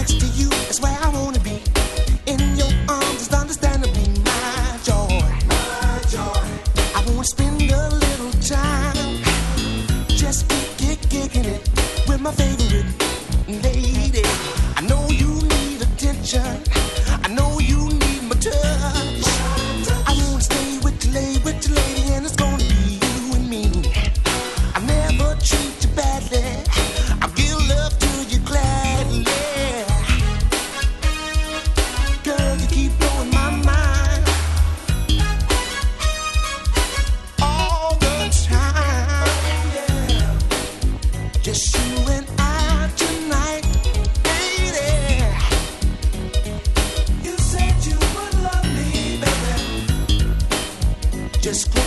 next to you is where I wanna be. In your arms is understandably my joy. My joy. I wanna spend a little time just kicking it with my favorite lady. I know you need attention. I know you need my touch. I wanna stay with your lady, and it's gonna be you and me. I never treat you badly. I'll give love to you gladly. Girl, you keep blowing my mind all the time. Just you and I tonight, lady. You said you would love me, baby. Just